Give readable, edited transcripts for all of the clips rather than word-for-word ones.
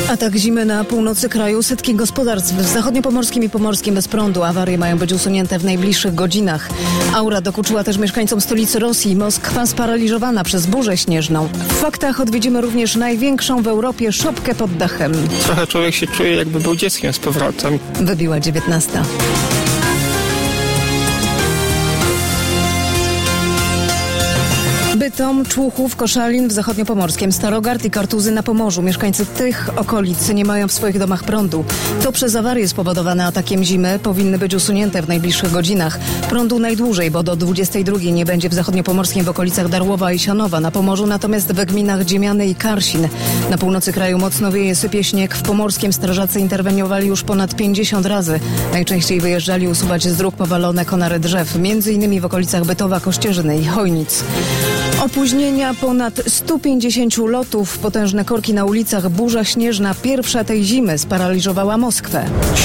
Atak zimy na północy kraju. Setki gospodarstw w zachodniopomorskim i pomorskim bez prądu. Awarie mają być usunięte w najbliższych godzinach. Aura dokuczyła też mieszkańcom stolicy Rosji. Moskwa sparaliżowana przez burzę śnieżną. W faktach odwiedzimy również największą w Europie szopkę pod dachem. Trochę człowiek się czuje, jakby był dzieckiem z powrotem. Wybiła 19. Bytom, Człuchów, Koszalin w zachodniopomorskim, Starogard i Kartuzy na Pomorzu. Mieszkańcy tych okolic nie mają w swoich domach prądu. To przez awarię spowodowane atakiem zimy powinny być usunięte w najbliższych godzinach. Prądu najdłużej, bo do 22 nie będzie w zachodniopomorskim w okolicach Darłowa i Sianowa. Na Pomorzu natomiast we gminach Dziemiany i Karsin. Na północy kraju mocno wieje, sypie śnieg. W pomorskim strażacy interweniowali już ponad 50 razy. Najczęściej wyjeżdżali usuwać z dróg powalone konary drzew, m.in. w okolicach Bytowa, Kościerzyny i Chojnic. Opóźnienia ponad 150 lotów, potężne korki na ulicach, burza śnieżna, pierwsza tej zimy sparaliżowała Moskwę.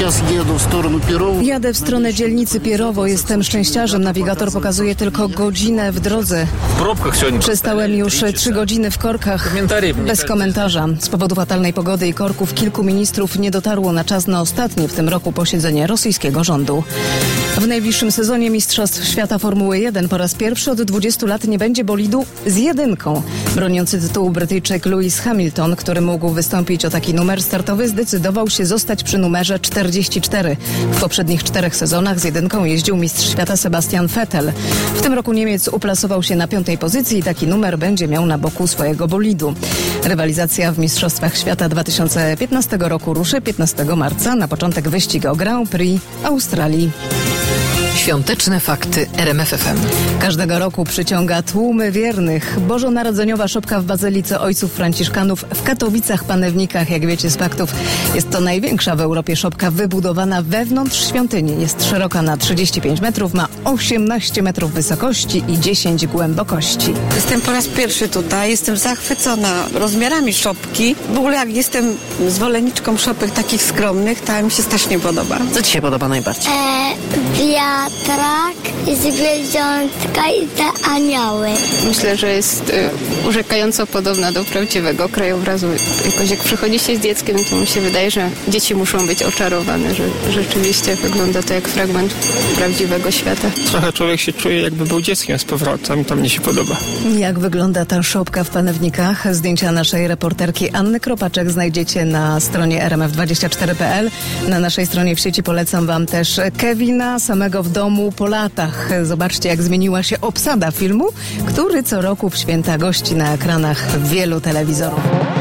Jadę w stronę dzielnicy Pierowo, jestem szczęściarzem, nawigator pokazuje tylko godzinę w drodze. Przestałem już 3 godziny w korkach, bez komentarza. Z powodu fatalnej pogody i korków kilku ministrów nie dotarło na czas na ostatnie w tym roku posiedzenie rosyjskiego rządu. W najbliższym sezonie Mistrzostw Świata Formuły 1 po raz pierwszy od 20 lat nie będzie bolidu z jedynką. Broniący tytułu Brytyjczyk Lewis Hamilton, który mógł wystąpić o taki numer startowy, zdecydował się zostać przy numerze 44. W poprzednich 4 sezonach z jedynką jeździł mistrz świata Sebastian Vettel. W tym roku Niemiec uplasował się na 5. pozycji i taki numer będzie miał na boku swojego bolidu. Rywalizacja w Mistrzostwach Świata 2015 roku ruszy 15 marca. Na początek wyścig o Grand Prix Australii. Świąteczne fakty RMF FM. Każdego roku przyciąga tłumy wiernych. Bożonarodzeniowa szopka w Bazylice Ojców Franciszkanów w Katowicach-Panewnikach, jak wiecie z faktów, jest to największa w Europie szopka wybudowana wewnątrz świątyni. Jest szeroka na 35 metrów, ma 18 metrów wysokości i 10 głębokości. Jestem po raz pierwszy tutaj, jestem zachwycona rozmiarami szopki. W ogóle jak jestem zwolenniczką szopek takich skromnych, to mi się strasznie podoba. Co ci się podoba najbardziej? Wiatrak, zwierzątka i te anioły. Myślę, że jest urzekająco podobna do prawdziwego krajobrazu. Jakoś jak przychodzi się z dzieckiem, to mi się wydaje, że dzieci muszą być oczarowane, że rzeczywiście wygląda to jak fragment prawdziwego świata. Trochę człowiek się czuje, jakby był dzieckiem z powrotem. To mnie się podoba. Jak wygląda ta szopka w Panewnikach? Zdjęcia naszej reporterki Anny Kropaczek znajdziecie na stronie rmf24.pl. Na naszej stronie w sieci polecam wam też Kevina, samego w domu po latach. Zobaczcie, jak zmieniła się obsada filmu, który co roku w święta gości na ekranach wielu telewizorów.